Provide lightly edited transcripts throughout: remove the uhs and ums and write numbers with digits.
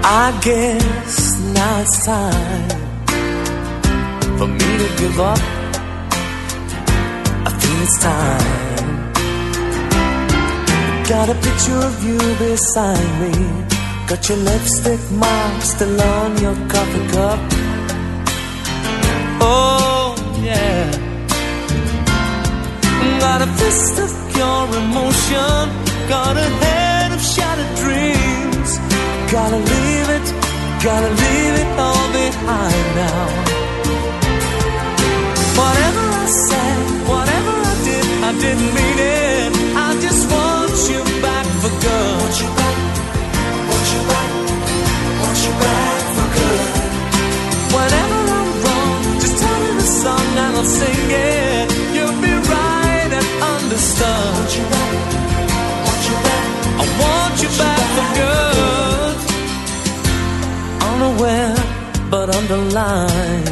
I guess now it's time for me to give up. I feel it's time. Got a picture of you beside me. Got your lipstick mark still on your coffee cup. Oh yeah. Got a fist of pure emotion. Got a head of shattered dreams. Gotta leave it all behind now. Whatever I said, whatever I didn't mean it. I just want you back for good. Want you back, want you back, want you back for good. Whenever I'm wrong, just tell me the song and I'll sing it. You'll be right and understood. Want you back, want you back, I want you back for good. Unaware but underlined.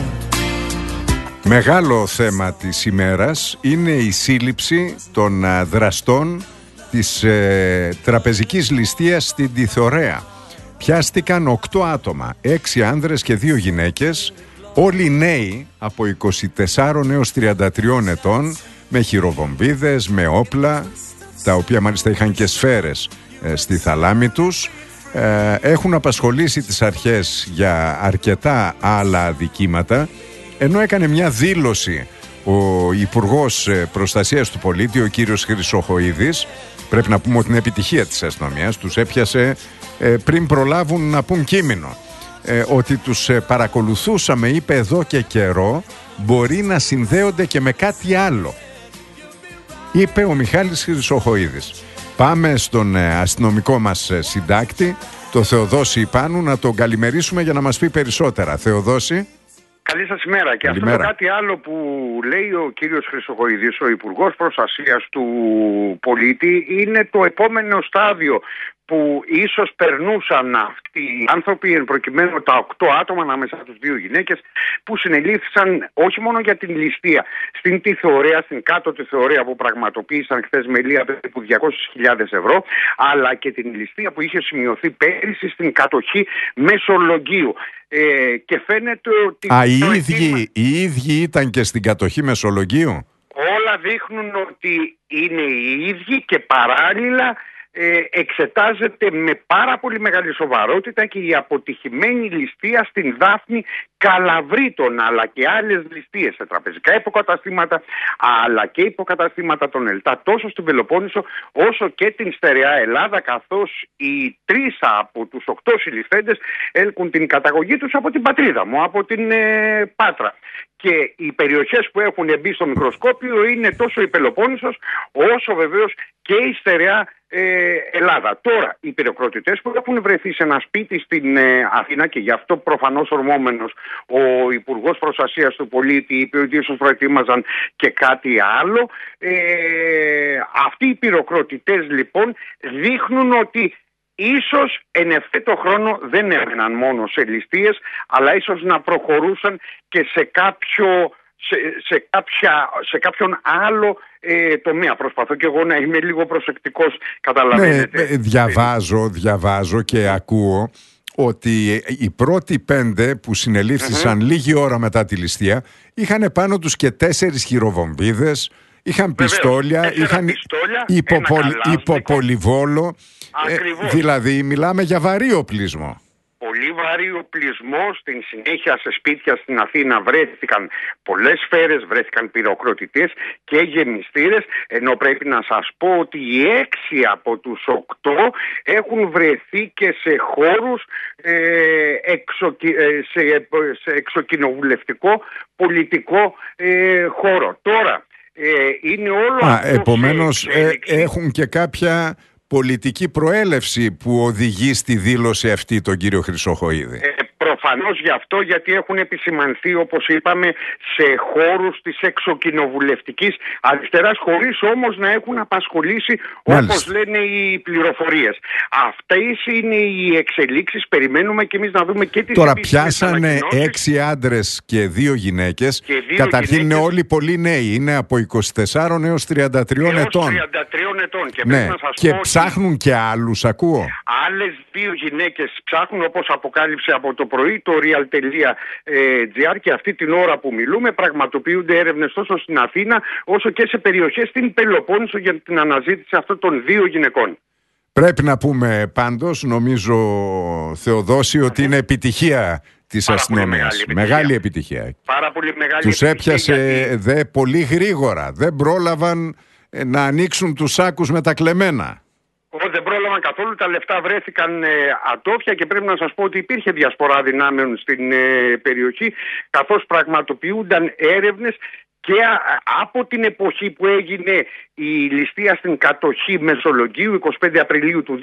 Μεγάλο θέμα της ημέρας είναι η σύλληψη των δραστών της τραπεζικής ληστείας στην Τιθωρέα. Πιάστηκαν 8 άτομα, 6 άνδρες και 2 γυναίκες, όλοι νέοι από 24 έως 33 ετών, με χειροβομβίδες, με όπλα, τα οποία μάλιστα είχαν και σφαίρες στη θαλάμη τους. Έχουν απασχολήσει τις αρχές για αρκετά άλλα αδικήματα, ενώ έκανε μια δήλωση ο Υπουργός Προστασίας του Πολίτη, ο κύριος Χρυσοχοΐδης. Πρέπει να πούμε ότι είναι επιτυχία της αστυνομίας, τους έπιασε πριν προλάβουν να πουν κείμενο. Ότι τους παρακολουθούσαμε, είπε, εδώ και καιρό, μπορεί να συνδέονται και με κάτι άλλο, είπε ο Μιχάλης Χρυσοχοΐδης. Πάμε στον αστυνομικό μας συντάκτη, το Θεοδόση Ιπάνου, να τον καλημερίσουμε για να μας πει περισσότερα. Θεοδόση. Καλή σας ημέρα. Και αυτό κάτι άλλο που λέει ο κύριος Χρυσοχοΐδης, ο Υπουργός Προστασίας του Πολίτη, είναι το επόμενο στάδιο που ίσως περνούσαν αυτοί οι άνθρωποι, εν προκειμένου τα 8 άτομα ανάμεσα τους 2 γυναίκες, που συνελήφθησαν όχι μόνο για την ληστεία στην Τιθωρέα, στην κάτω Τιθωρέα, που πραγματοποίησαν χθες με λία περίπου 200.000 ευρώ, αλλά και την ληστεία που είχε σημειωθεί πέρυσι στην κατοχή Μεσολογγίου. Και φαίνεται ότι οι ίδιοι ήταν και στην κατοχή Μεσολογγίου. Όλα δείχνουν ότι είναι οι ίδιοι και παράλληλα εξετάζεται με πάρα πολύ μεγάλη σοβαρότητα και η αποτυχημένη ληστεία στην Δάφνη Καλαβρίτων, αλλά και άλλες ληστείες σε τραπεζικά υποκαταστήματα, αλλά και υποκαταστήματα των ΕΛΤΑ, τόσο στην Πελοπόννησο όσο και την στερεά Ελλάδα, καθώς οι 3 από τους 8 συλληφθέντες έλκουν την καταγωγή τους από την πατρίδα μου, από την Πάτρα. Και οι περιοχές που έχουν μπει στο μικροσκόπιο είναι τόσο η Πελοπόννησος όσο βεβαίως και η στερεά Ελλάδα. Τώρα, οι πυροκροτητές που έχουν βρεθεί σε ένα σπίτι στην Αθήνα, και γι' αυτό προφανώς ορμόμενος ο Υπουργός Προστασίας του Πολίτη είπε ότι ίσως προετοίμαζαν και κάτι άλλο, αυτοί οι πυροκροτητές λοιπόν δείχνουν ότι ίσως εν ευθέτω χρόνο δεν έμεναν μόνο σε ληστείες, αλλά ίσως να προχωρούσαν και σε κάποιον άλλο τομέα. Προσπαθώ και εγώ να είμαι λίγο προσεκτικός, καταλαβαίνετε. Διαβάζω και ακούω ότι οι πρώτοι 5 που συνελήφθησαν λίγη ώρα μετά τη ληστεία είχαν πάνω τους και 4 χειροβομβίδες, είχαν πιστόλια, είχαν υποπολιβόλο. Δηλαδή μιλάμε για βαρύ οπλισμό. Πολύ βαρύ οπλισμό. Στην συνέχεια σε σπίτια στην Αθήνα βρέθηκαν πολλές σφαίρες, βρέθηκαν πυροκροτητές και γεμιστήρες, ενώ πρέπει να σας πω ότι οι 6 από τους 8 έχουν βρεθεί και σε χώρους σε εξοκοινοβουλευτικό πολιτικό χώρο. Τώρα είναι όλο επομένως έχουν και κάποια πολιτική προέλευση που οδηγεί στη δήλωση αυτή τον κύριο Χρυσοχοΐδη. Προφανώς γι' αυτό, γιατί έχουν επισημανθεί, όπως είπαμε, σε χώρους της εξοκοινοβουλευτικής αριστεράς, χωρίς όμως να έχουν απασχολήσει, όπως λένε οι πληροφορίες. Αυτές είναι οι εξελίξεις. Περιμένουμε και εμείς να δούμε και τις Τώρα επίσημες πιάσανε ανακοινώσεις. 6 άντρες και 2 γυναίκες. Και 2 Καταρχήν είναι γυναίκες. όλοι πολύ νέοι. Είναι από 24 έως 33 ετών. 33 ετών. Και, Ναι. πρέπει να σας Και πω ότι ψάχνουν και άλλους, ακούω. άλλες 2 γυναίκες ψάχνουν, όπως αποκάλυψε από το πρωί το real.gr, και αυτή την ώρα που μιλούμε πραγματοποιούνται έρευνες τόσο στην Αθήνα όσο και σε περιοχές στην Πελοπόννησο για την αναζήτηση αυτών των 2 γυναικών. Πρέπει να πούμε πάντως, νομίζω, Θεοδόση, ότι είναι επιτυχία της Πάρα πολύ αστυνομίας. μεγάλη Επιτυχία. Πάρα πολύ μεγάλη Τους επιτυχία, έπιασε γιατί πολύ γρήγορα. Δεν πρόλαβαν να ανοίξουν τους σάκους με τα κλεμμένα. δεν πρόλαβαν καθόλου, τα λεφτά βρέθηκαν ατόφια, και πρέπει να σας πω ότι υπήρχε διασπορά δυνάμεων στην περιοχή, καθώς πραγματοποιούνταν έρευνες και από την εποχή που έγινε η ληστεία στην κατοχή Μεσολογγίου, 25 Απριλίου του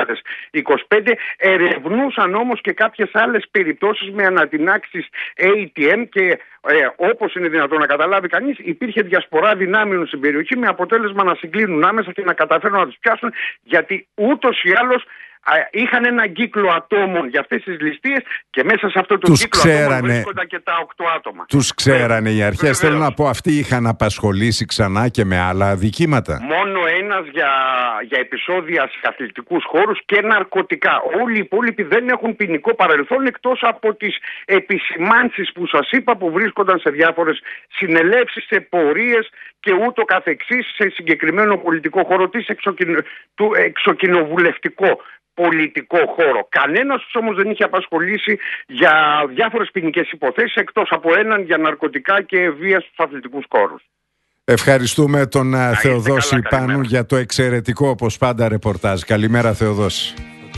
2025, ερευνούσαν όμως και κάποιες άλλες περιπτώσεις με ανατινάξεις ATM, και όπως είναι δυνατόν να καταλάβει κανείς, υπήρχε διασπορά δυνάμεων στην περιοχή, με αποτέλεσμα να συγκλίνουν άμεσα και να καταφέρουν να τους πιάσουν, γιατί ούτως ή άλλως είχαν έναν κύκλο ατόμων για αυτές τις ληστείες, και μέσα σε αυτό το κύκλο ατόμων βρίσκονταν και τα 8 άτομα. Τους ξέρανε οι αρχές. Βεβαίως. Θέλω να πω, αυτοί είχαν απασχολήσει ξανά και με άλλα αδικήματα. Μόνο ένας για επεισόδια σε αθλητικούς χώρους και ναρκωτικά. Όλοι οι υπόλοιποι δεν έχουν ποινικό παρελθόν, εκτός από τις επισημάνσεις που σας είπα, που βρίσκονταν σε διάφορες συνελεύσεις, σε πορείες και ούτω καθεξής, σε συγκεκριμένο πολιτικό χώρο, του εξοκοινοβουλευτικό πολιτικό χώρο. Κανένας τους όμως δεν είχε απασχολήσει για διάφορες ποινικές υποθέσεις, εκτός από έναν για ναρκωτικά και βία στους αθλητικούς χώρους. Ευχαριστούμε τον Θεοδόση καλά, Πάνου για το εξαιρετικό, όπως πάντα, ρεπορτάζ. Καλημέρα, Θεοδόση.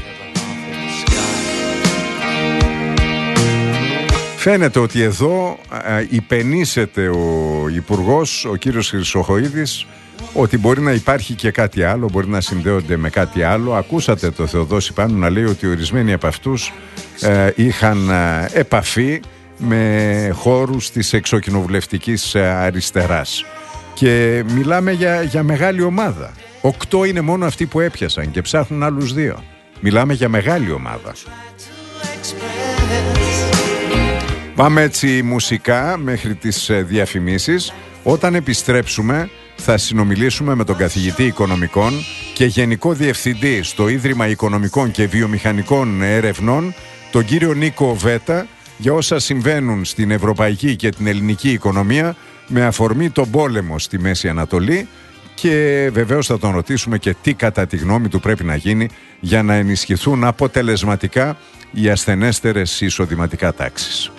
Φαίνεται ότι εδώ υπενήσεται ο Υπουργός, ο κύριος Χρυσοχοΐδης, ότι μπορεί να υπάρχει και κάτι άλλο, μπορεί να συνδέονται με κάτι άλλο. Ακούσατε το Θεοδόση Πάνου να λέει ότι ορισμένοι από αυτούς είχαν επαφή με χώρους της εξοκοινοβουλευτικής αριστεράς. Και μιλάμε για μεγάλη ομάδα. 8 είναι μόνο αυτοί που έπιασαν και ψάχνουν άλλους 2. Μιλάμε για μεγάλη ομάδα. Πάμε έτσι μουσικά μέχρι τις διαφημίσεις. Όταν επιστρέψουμε θα συνομιλήσουμε με τον καθηγητή Οικονομικών και Γενικό Διευθυντή στο Ίδρυμα Οικονομικών και Βιομηχανικών Ερευνών, τον κύριο Νίκο Βέτα, για όσα συμβαίνουν στην ευρωπαϊκή και την ελληνική οικονομία με αφορμή τον πόλεμο στη Μέση Ανατολή, και βεβαίως θα τον ρωτήσουμε και τι κατά τη γνώμη του πρέπει να γίνει για να ενισχυθούν αποτελεσματικά οι ασθενέστερες εισοδηματικά τάξεις.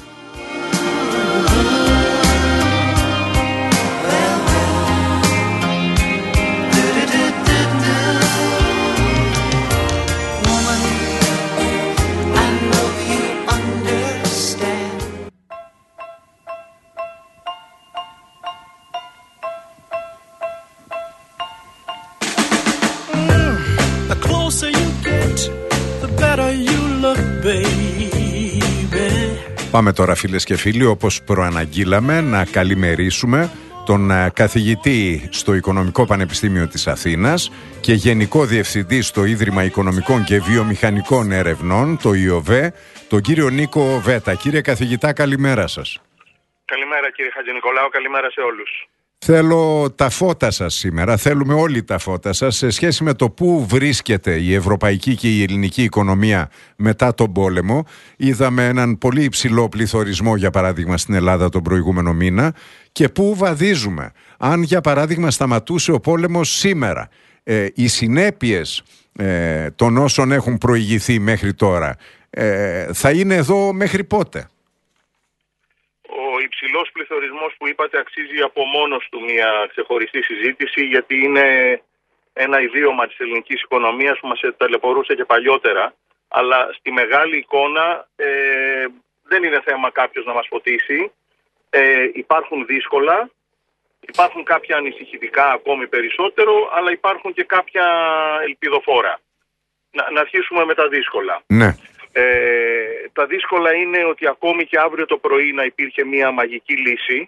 Πάμε τώρα, φίλες και φίλοι, όπως προαναγγείλαμε, να καλημερίσουμε τον καθηγητή στο Οικονομικό Πανεπιστήμιο της Αθήνας και Γενικό Διευθυντή στο Ίδρυμα Οικονομικών και Βιομηχανικών Ερευνών, το ΙΟΒΕ, τον κύριο Νίκο Βέτα. Κύριε καθηγητά, καλημέρα σας. Καλημέρα κύριε Χατζηνικολάου, καλημέρα σε όλους. Θέλω τα φώτα σας σήμερα, θέλουμε όλοι τα φώτα σας σε σχέση με το πού βρίσκεται η ευρωπαϊκή και η ελληνική οικονομία μετά τον πόλεμο. Είδαμε έναν πολύ υψηλό πληθωρισμό, για παράδειγμα, στην Ελλάδα τον προηγούμενο μήνα, και πού βαδίζουμε. Αν, για παράδειγμα, σταματούσε ο πόλεμος σήμερα, οι συνέπειες των όσων έχουν προηγηθεί μέχρι τώρα θα είναι εδώ μέχρι πότε? Ο υψηλός πληθωρισμός που είπατε αξίζει από μόνος του μια ξεχωριστή συζήτηση, γιατί είναι ένα ιδίωμα της ελληνικής οικονομίας που μας ταλαιπωρούσε και παλιότερα. Αλλά στη μεγάλη εικόνα δεν είναι θέμα κάποιος να μας φωτίσει. Υπάρχουν δύσκολα, υπάρχουν κάποια ανησυχητικά ακόμη περισσότερο, αλλά υπάρχουν και κάποια ελπιδοφόρα. Να αρχίσουμε με τα δύσκολα. Ναι. τα δύσκολα είναι ότι ακόμη και αύριο το πρωί να υπήρχε μια μαγική λύση,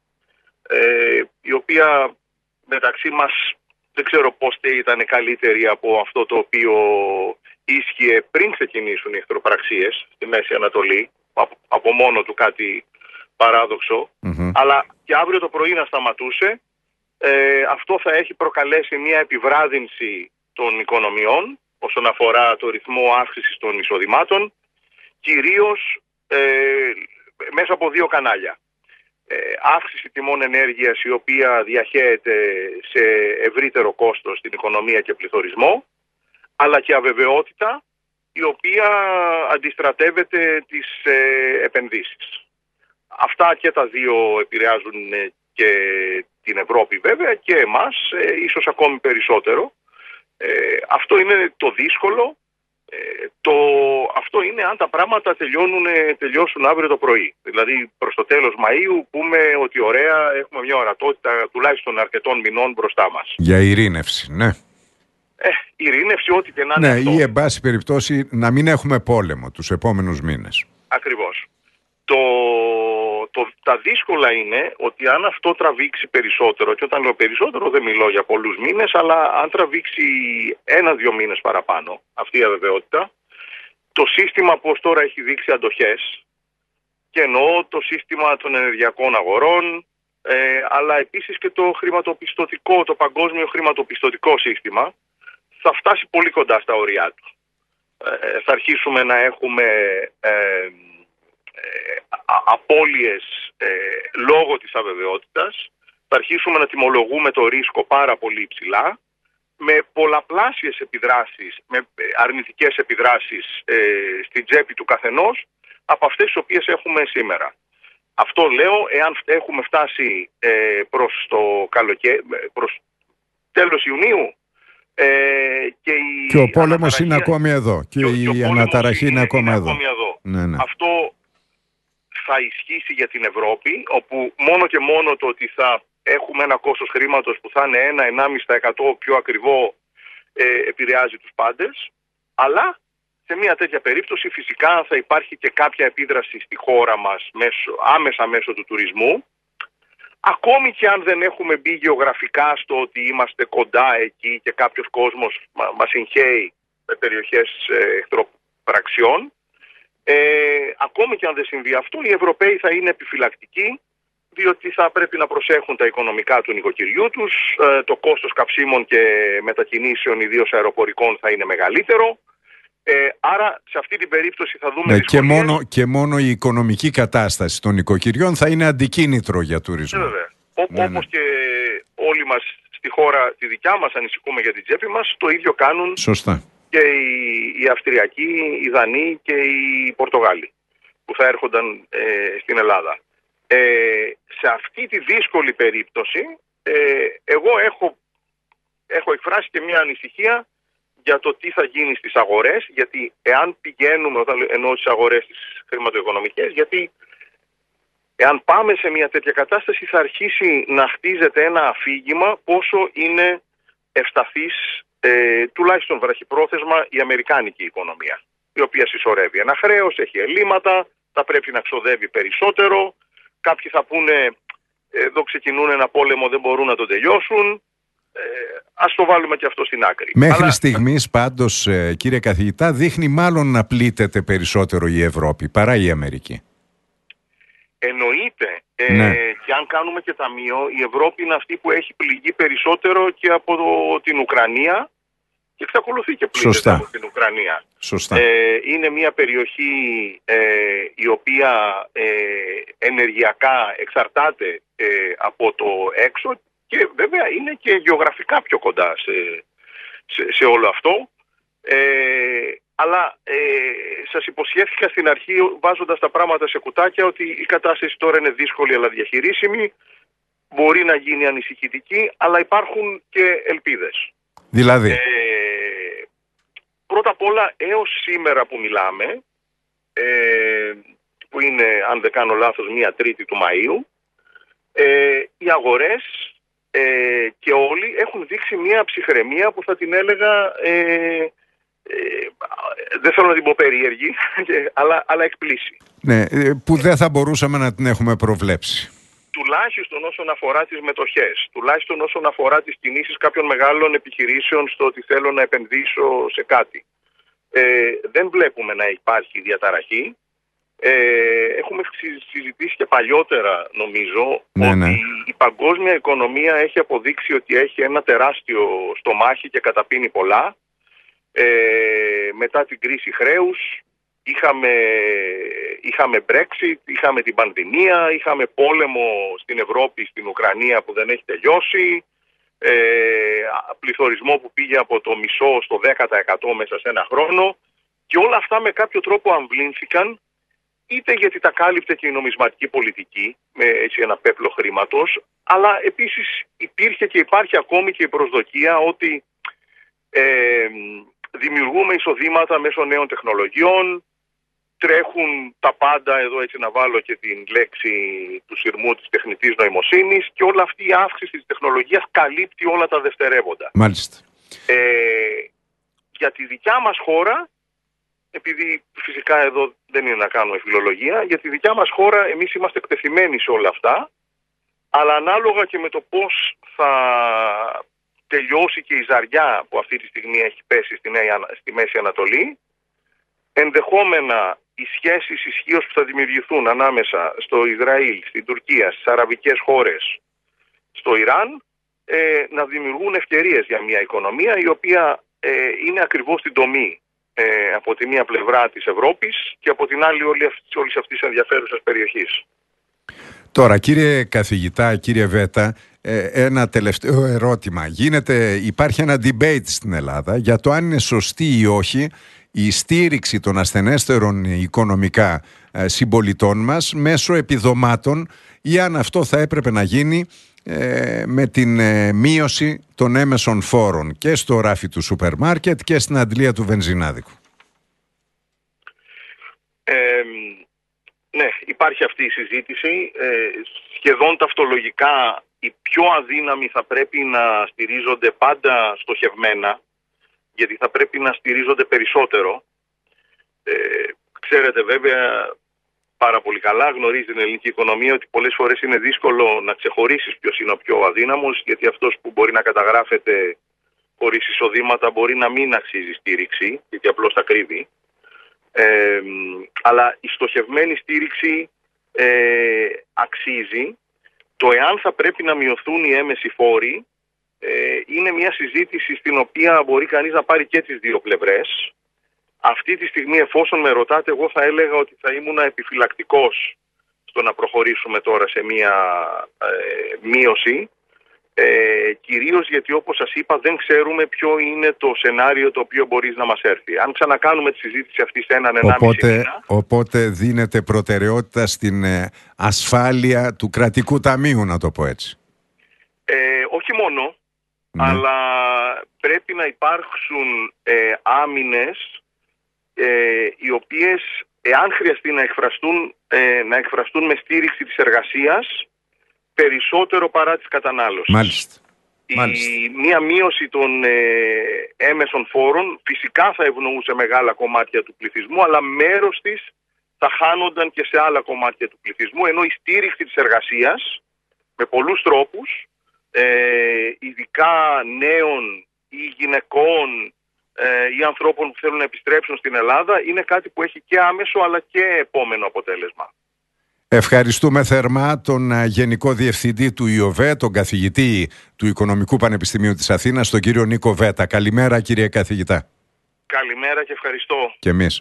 η οποία μεταξύ μας δεν ξέρω πώς ήταν καλύτερη από αυτό το οποίο ίσχυε πριν ξεκινήσουν οι εχθροπραξίες στη Μέση Ανατολή, από μόνο του κάτι παράδοξο, αλλά και αύριο το πρωί να σταματούσε, αυτό θα έχει προκαλέσει μια επιβράδυνση των οικονομιών όσον αφορά το ρυθμό αύξησης των εισοδημάτων, κυρίως μέσα από δύο κανάλια. Αύξηση τιμών ενέργειας, η οποία διαχέεται σε ευρύτερο κόστος στην οικονομία και πληθωρισμό, αλλά και αβεβαιότητα, η οποία αντιστρατεύεται τις επενδύσεις. Αυτά και τα δύο επηρεάζουν και την Ευρώπη βέβαια και εμάς, ίσως ακόμη περισσότερο. Αυτό είναι το δύσκολο. Αυτό είναι αν τα πράγματα τελειώσουν αύριο το πρωί. Δηλαδή προς το τέλος Μαΐου πούμε ότι ωραία, έχουμε μια ορατότητα τουλάχιστον αρκετών μηνών μπροστά μας. Για ειρήνευση, ναι. Ειρήνευση, ό,τι και να είναι αυτό. Ή εν πάση περιπτώσει να μην έχουμε πόλεμο τους επόμενους μήνες. Ακριβώς. Τα δύσκολα είναι ότι αν αυτό τραβήξει περισσότερο, και όταν λέω περισσότερο δεν μιλώ για πολλούς μήνες, αλλά αν τραβήξει 1-2 μήνες παραπάνω αυτή η αβεβαιότητα, το σύστημα που ως τώρα έχει δείξει αντοχές, και εννοώ το σύστημα των ενεργειακών αγορών, αλλά επίσης και το χρηματοπιστωτικό, το παγκόσμιο χρηματοπιστωτικό σύστημα, θα φτάσει πολύ κοντά στα ωριά του. Θα αρχίσουμε να έχουμε απώλειες λόγω της αβεβαιότητας, θα αρχίσουμε να τιμολογούμε το ρίσκο πάρα πολύ υψηλά, με πολλαπλάσιες επιδράσεις, με αρνητικές επιδράσεις στην τσέπη του καθενός από αυτές τις οποίες έχουμε σήμερα. Αυτό λέω εάν έχουμε φτάσει προς το καλοκαίρι, προς τέλος Ιουνίου, και ο πόλεμος είναι ακόμη εδώ και η αναταραχή είναι ακόμα εδώ. Ναι. Αυτό θα ισχύσει για την Ευρώπη, όπου μόνο και μόνο το ότι θα έχουμε ένα κόστος χρήματος που θα είναι 1-1,5% πιο ακριβό επηρεάζει τους πάντες, αλλά σε μια τέτοια περίπτωση φυσικά θα υπάρχει και κάποια επίδραση στη χώρα μας άμεσα μέσω του τουρισμού, ακόμη και αν δεν έχουμε μπει γεωγραφικά στο ότι είμαστε κοντά εκεί και κάποιος κόσμος μας συγχαίει με περιοχές εχθροπραξιών. Ακόμη και αν δεν συμβεί αυτό, οι Ευρωπαίοι θα είναι επιφυλακτικοί, διότι θα πρέπει να προσέχουν τα οικονομικά του νοικοκυριού τους, το κόστος καυσίμων και μετακινήσεων, ιδίως αεροπορικών, θα είναι μεγαλύτερο. Άρα σε αυτή την περίπτωση θα δούμε και μόνο η οικονομική κατάσταση των νοικοκυριών θα είναι αντικίνητρο για τουρισμό. Βέβαια. Όπως και όλοι μας στη χώρα τη δικιά μας ανησυχούμε για την τσέπη μας, το ίδιο κάνουν. Σωστά. Και οι Αυστριακοί, οι Δανείοι και οι Πορτογάλοι που θα έρχονταν στην Ελλάδα. Σε αυτή τη δύσκολη περίπτωση εγώ έχω εκφράσει και μια ανησυχία για το τι θα γίνει στις αγορές, γιατί εάν πηγαίνουμε, όταν εννοώ στις αγορές τις χρηματοοικονομικές, γιατί εάν πάμε σε μια τέτοια κατάσταση θα αρχίσει να χτίζεται ένα αφήγημα πόσο είναι ευσταθής, τουλάχιστον βραχυπρόθεσμα, η αμερικάνικη οικονομία, η οποία συσσωρεύει ένα χρέος, έχει ελλείμματα, θα πρέπει να ξοδεύει περισσότερο. Κάποιοι θα πούνε εδώ ξεκινούν ένα πόλεμο, δεν μπορούν να το τελειώσουν. Ας το βάλουμε και αυτό στην άκρη. Μέχρι στιγμής πάντως, κύριε καθηγητά, δείχνει μάλλον να πλήττεται περισσότερο η Ευρώπη παρά η Αμερική. Εννοείται. Και αν κάνουμε και ταμείο, η Ευρώπη είναι αυτή που έχει πληγεί περισσότερο και από την Ουκρανία και εξακολουθεί και πλήττεται από την Ουκρανία. Σωστά. Είναι μια περιοχή η οποία ενεργειακά εξαρτάται από το έξω και βέβαια είναι και γεωγραφικά πιο κοντά σε όλο αυτό. Αλλά σας υποσχέθηκα στην αρχή, βάζοντας τα πράγματα σε κουτάκια, ότι η κατάσταση τώρα είναι δύσκολη αλλά διαχειρίσιμη, μπορεί να γίνει ανησυχητική, αλλά υπάρχουν και ελπίδες. Δηλαδή? Πρώτα απ' όλα, έως σήμερα που μιλάμε, που είναι, αν δεν κάνω λάθος, 1η του Μαΐου, οι αγορές και όλοι έχουν δείξει μια ψυχραιμία που θα την έλεγα δεν θέλω να την πω περίεργη, αλλά εκπλήσει. Ναι, που δεν θα μπορούσαμε να την έχουμε προβλέψει. Τουλάχιστον όσον αφορά τις μετοχές, τουλάχιστον όσον αφορά τις κινήσεις κάποιων μεγάλων επιχειρήσεων στο ότι θέλω να επενδύσω σε κάτι. Δεν βλέπουμε να υπάρχει διαταραχή. Έχουμε συζητήσει και παλιότερα, νομίζω, ότι η παγκόσμια οικονομία έχει αποδείξει ότι έχει ένα τεράστιο στομάχι και καταπίνει πολλά. Μετά την κρίση χρέους είχαμε Brexit, είχαμε την πανδημία, είχαμε πόλεμο στην Ευρώπη, στην Ουκρανία που δεν έχει τελειώσει, πληθωρισμό που πήγε από το μισό στο 10% μέσα σε ένα χρόνο, και όλα αυτά με κάποιο τρόπο αμβλύνθηκαν, είτε γιατί τα κάλυπτε και η νομισματική πολιτική με έτσι ένα πέπλο χρήματος, αλλά επίσης υπήρχε και υπάρχει ακόμη και η προσδοκία ότι δημιουργούμε εισοδήματα μέσω νέων τεχνολογιών, τρέχουν τα πάντα, εδώ έτσι να βάλω και την λέξη του σειρμού της τεχνητής νοημοσύνης, και όλη αυτή η αύξηση της τεχνολογίας καλύπτει όλα τα δευτερεύοντα. Μάλιστα. Για τη δικιά μας χώρα, επειδή φυσικά εδώ δεν είναι να κάνουμε φιλολογία, για τη δικιά μας χώρα εμείς είμαστε εκτεθειμένοι σε όλα αυτά, αλλά ανάλογα και με το πώς θα τελειώσει και η ζαριά που αυτή τη στιγμή έχει πέσει στη Μέση Ανατολή, ενδεχόμενα οι σχέσεις ισχύως που θα δημιουργηθούν ανάμεσα στο Ισραήλ, στην Τουρκία, στις αραβικές χώρες, στο Ιράν, να δημιουργούν ευκαιρίες για μια οικονομία η οποία είναι ακριβώς στην τομή από τη μία πλευρά της Ευρώπης και από την άλλη όλης αυτής της ενδιαφέρουσας περιοχής. Τώρα, κύριε καθηγητά, κύριε Βέτα, ένα τελευταίο ερώτημα. Υπάρχει ένα debate στην Ελλάδα για το αν είναι σωστή ή όχι η στήριξη των ασθενέστερων οικονομικά συμπολιτών μας μέσω επιδομάτων, ή αν αυτό θα έπρεπε να γίνει με την μείωση των έμεσων φόρων και στο ράφι του σούπερ μάρκετ και στην αντλία του βενζινάδικου. Ναι, υπάρχει αυτή η συζήτηση. Σχεδόν ταυτολογικά οι πιο αδύναμοι θα πρέπει να στηρίζονται πάντα στοχευμένα, γιατί θα πρέπει να στηρίζονται περισσότερο. Ξέρετε βέβαια πάρα πολύ καλά, γνωρίζει την ελληνική οικονομία, ότι πολλές φορές είναι δύσκολο να ξεχωρίσεις ποιος είναι ο πιο αδύναμος, γιατί αυτός που μπορεί να καταγράφεται χωρίς εισοδήματα μπορεί να μην αξίζει στήριξη, γιατί απλώς τα κρύβει. Αλλά η στοχευμένη στήριξη αξίζει. Το εάν θα πρέπει να μειωθούν οι έμεσοι φόροι είναι μια συζήτηση στην οποία μπορεί κανείς να πάρει και τις δύο πλευρές. Αυτή τη στιγμή, εφόσον με ρωτάτε, εγώ θα έλεγα ότι θα ήμουν επιφυλακτικός στο να προχωρήσουμε τώρα σε μια μείωση, κυρίως γιατί, όπως σας είπα, δεν ξέρουμε ποιο είναι το σενάριο το οποίο μπορεί να μας έρθει. Αν ξανακάνουμε τη συζήτηση αυτή σε έναν 1,5 μήνα... Οπότε δίνεται προτεραιότητα στην ασφάλεια του κρατικού ταμείου, να το πω έτσι. Όχι μόνο, αλλά πρέπει να υπάρξουν άμυνες οι οποίες, εάν χρειαστεί να εκφραστούν με στήριξη της εργασίας περισσότερο παρά της κατανάλωσης. Μάλιστα. Μία μείωση των έμεσων φόρων φυσικά θα ευνοούσε μεγάλα κομμάτια του πληθυσμού, αλλά μέρος της θα χάνονταν και σε άλλα κομμάτια του πληθυσμού, ενώ η στήριξη της εργασίας με πολλούς τρόπους, ειδικά νέων ή γυναικών ή ανθρώπων που θέλουν να επιστρέψουν στην Ελλάδα, είναι κάτι που έχει και άμεσο αλλά και επόμενο αποτέλεσμα. Ευχαριστούμε θερμά τον Γενικό Διευθυντή του ΙΟΒΕ, τον καθηγητή του Οικονομικού Πανεπιστημίου της Αθήνας, τον κύριο Νίκο Βέτα. Καλημέρα, κύριε καθηγητά. Καλημέρα και ευχαριστώ. Και εμείς.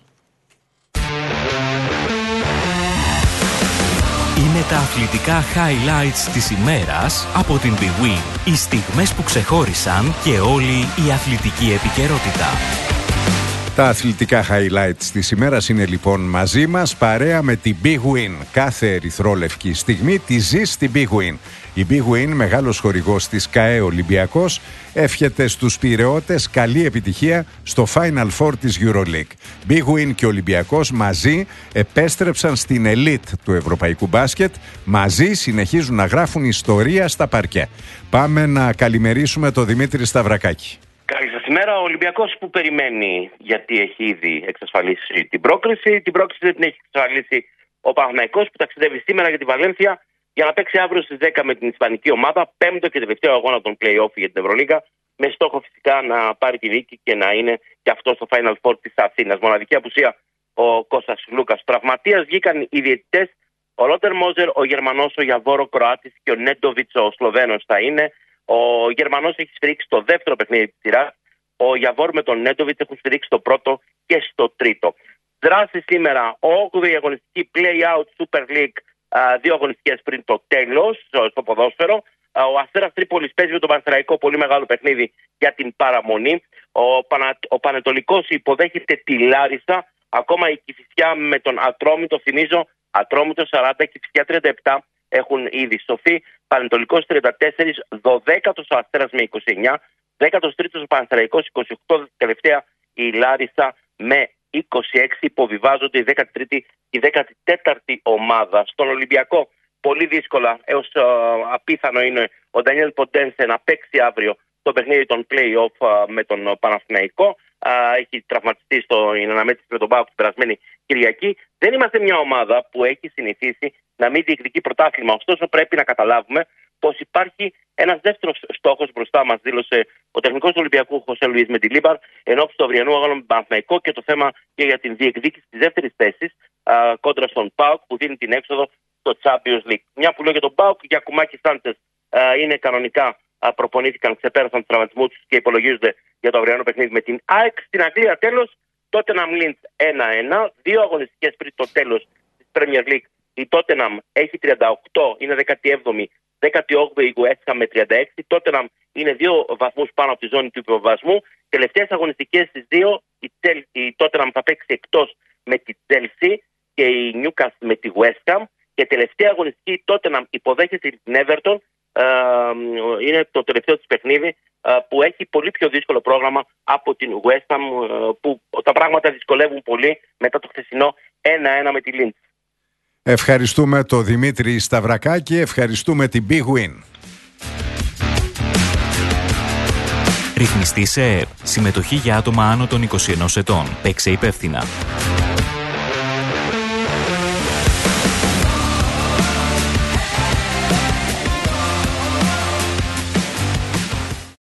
Είναι τα αθλητικά highlights της ημέρας από την Big Win. Οι στιγμές που ξεχώρισαν και όλη η αθλητική επικαιρότητα. Τα αθλητικά highlights της ημέρας είναι λοιπόν μαζί μας, παρέα με την Big Win. Κάθε ερυθρόλευκη στιγμή τη ζει στην Big Win. Η Big Win, μεγάλος χορηγός της ΚΑΕ Ολυμπιακός, εύχεται στους Πειραιώτες καλή επιτυχία στο Final Four της EuroLeague. Big Win και Ολυμπιακός μαζί επέστρεψαν στην ελίτ του ευρωπαϊκού μπάσκετ. Μαζί συνεχίζουν να γράφουν ιστορία στα παρκέ. Πάμε να καλημερίσουμε τον Δημήτρη Σταυρακάκη. Καλή σας Σήμερα ο Ολυμπιακός που περιμένει, γιατί έχει ήδη εξασφαλίσει την πρόκριση. Την πρόκριση δεν την έχει εξασφαλίσει ο Παναθηναϊκός που ταξιδεύει σήμερα για τη Βαλένθια για να παίξει αύριο στις 10 με την ισπανική ομάδα, πέμπτο και τελευταίο αγώνα των play-off για την Ευρωλίγκα, με στόχο φυσικά να πάρει τη νίκη και να είναι και αυτό στο Final Four της Αθήνας. Μοναδική απουσία ο Κώστας Λούκας. Τραυματίας βγήκαν οι διαιτητές. Ο Ρότερ Μόζερ, ο Γερμανός, ο Γιαβόρο Κροάτης και ο Νέντοβιτς, ο Σλοβαίνος θα είναι. Ο Γερμανός έχει σφυρίξει το δεύτερο παιχνίδι της σειράς. Ο Γιαβόρ με τον Νέντοβιτς έχουν σφυρίξει το πρώτο και στο τρίτο. Δράση σήμερα, 8η αγωνιστική Play-Out Super League, 2 αγωνιστικές πριν το τέλος στο ποδόσφαιρο. Ο Αστέρας Τρίπολης παίζει με τον Πανσεραϊκό, πολύ μεγάλο παιχνίδι για την παραμονή. Ο Πανετολικός υποδέχεται τη Λάρισα. Ακόμα η Κηφισιά με τον Ατρόμητο, θυμίζω, Ατρόμητο 40, Κηφισιά 37 έχουν ήδη σωθεί. Πανετολικός 34, 12ος ο Αστέρας με 29, 13ος ο Πανσεραϊκός 28, τελευταία η Λάρισα με 26, υποβιβάζονται η 13η και η 14η ομάδα. Στον Ολυμπιακό πολύ δύσκολα έως απίθανο είναι ο Ντανιέλ Ποντένσε να παίξει αύριο το παιχνίδι των play-off με τον Παναθηναϊκό. Έχει τραυματιστεί στην αναμέτρηση με τον ΠΑΟΚ την περασμένη Κυριακή. Δεν είμαστε μια ομάδα που έχει συνηθίσει να μην διεκδικεί πρωτάθλημα. Ωστόσο, πρέπει να καταλάβουμε πως υπάρχει ένας δεύτερος στόχος μπροστά μας, δήλωσε ο τεχνικός του Ολυμπιακού Χωσέ Λουίς Μεντιλίμπαρ ενώπιση του αυριανού αγώνα με τον Παναθηναϊκό και το θέμα και για την διεκδίκηση της δεύτερης θέσης κόντρα στον ΠΑΟΚ που δίνει την έξοδο στο Champions League. Μια που λέω για τον ΠΑΟΚ, για Κουμάκη Σάντες είναι κανονικά. Προπονήθηκαν, ξεπέρασαν του τραυματισμού του και υπολογίζονται για το αυριανό παιχνίδι με την ΑΕΚ. Στην Αγγλία, τέλος, Tottenham Linz 1-1. 2 αγωνιστικές πριν το τέλος της Premier League. Η Tottenham έχει 38, είναι 17η, 18η η West Ham με 36. Tottenham είναι 2 βαθμούς πάνω από τη ζώνη του υποβασμού. Τελευταίες αγωνιστικές στις 2, η Tottenham θα παίξει εκτός με τη Chelsea και η Newcastle με τη West Ham. Και τελευταία αγωνιστική η Tottenham υποδέχεται την Everton. Είναι το τελευταίο της παιχνίδι που έχει πολύ πιο δύσκολο πρόγραμμα από την West Ham, που τα πράγματα δυσκολεύουν πολύ μετά το χθεσινό 1-1 με τη Linz. Ευχαριστούμε τον Δημήτρη Σταυρακάκη, ευχαριστούμε την Big Win. Ρυθμιστή σε ΕΕΠ. Συμμετοχή για άτομα άνω των 21 ετών. Παίξε υπεύθυνα.